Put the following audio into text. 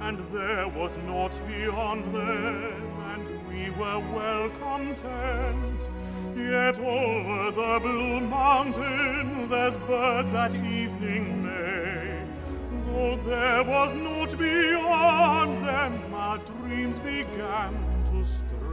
and there was naught beyond them, and we were well content. Yet over the blue mountains, as birds at evening may, though there was naught beyond them, our dreams began to stray.